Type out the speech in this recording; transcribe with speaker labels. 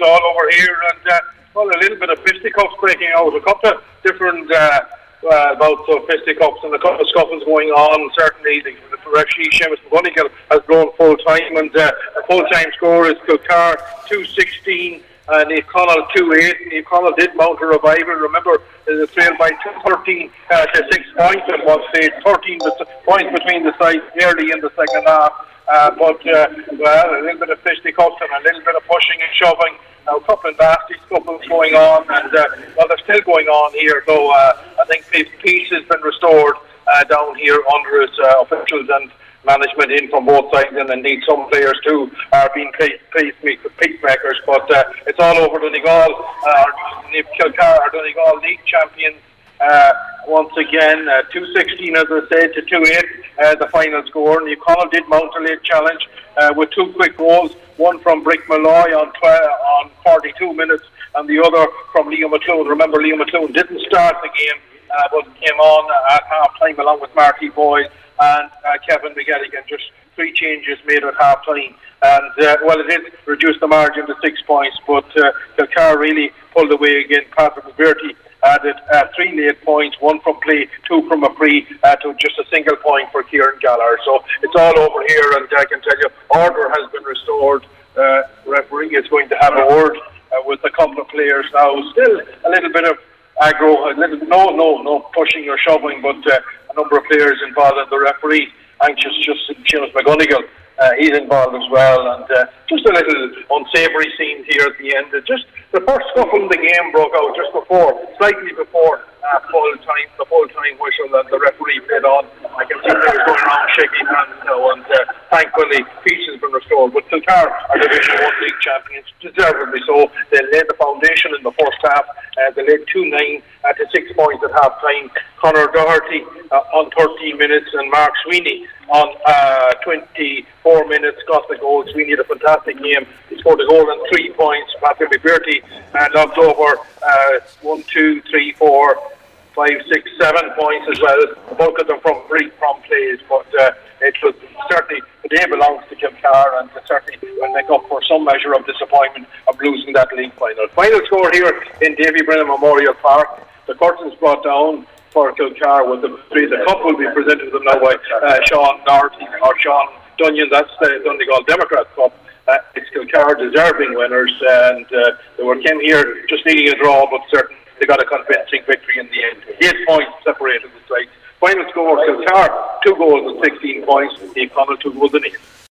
Speaker 1: all over here, and well, a little bit of fisticuffs breaking out. A couple of different bouts of fisticuffs and a couple of scuffles going on. Certainly, the referee Seamus McGonigal has blown full time, and the full time score is Kilcar 2-16. Niamh Conaill 2-8. Niamh Conaill did mount a revival. Remember, the trail by 13 to 6 points at one stage. 13 points between the sides early in the second half. But well, a little bit of fisticuffs and a little bit of pushing and shoving. Now, a couple of nasty scuffles going on, and well, they're still going on here. Though I think peace has been restored down here under its officials and management in from both sides, and indeed some players too are being peacemakers. But it's all over. Donegal, Kilcar, Donegal league champions once again. 2-16, as I said, to 2-8. The final score. Niamh Conaill did mount a late challenge with 2 quick goals. One from Brick Malloy on 42 minutes, and the other from Liam McClune. Remember, Liam McClune didn't start the game, but came on at half time along with Marty Boyle and Kevin McGilligan. Just 3 changes made at half time, and well, it did reduce the margin to 6 points, but Kilcar really pulled away again. Patrick McBirty added 3 late points, 1 from play, 2 from a free, to just a single point for Kieran Gallagher. So it's all over here, and I can tell you, order has been restored. Referee is going to have a word with a couple of players now. Still a little bit of aggro, no pushing or shoving, but a number of players involved, and the referee anxious. Just Seamus McGonigal, he's involved as well, and just a little unsavoury scene here at the end. Just the first scuffle in the game broke out just slightly before the full time whistle, and the referee played on. I can see players going around shaking hands now, and thankfully peace has been restored. But Kilcar are Division 1 league champions, deservedly so. They laid the foundation in the first half. They led 2-9 to 6 points at half time. Conor Doherty on 13 minutes, and Mark Sweeney on 24 minutes got the goal. Sweeney had a fantastic game. He scored a goal and 3 points. Patrick McBirty knocked over 1, 2, 3, 4, 5, 6, 7 points as well. The bulk of them from plays, but it was certainly, the day belongs to Kilcar, and certainly will make up for some measure of disappointment of losing that league final. Final score here in Davy Brennan Memorial Park. The curtains brought down for Kilcar with the 3. The cup will be presented to them now by Sean Doherty or Sean Dunyan. That's the Donegal Democrats Cup. It's Kilcar deserving winners, and they came here just needing a draw, but certainly they got a convincing victory in the end. 8 points separated the sides. Final score, Kilcar 2 goals and 16 points. Niamh Conaill 2 goals and 8.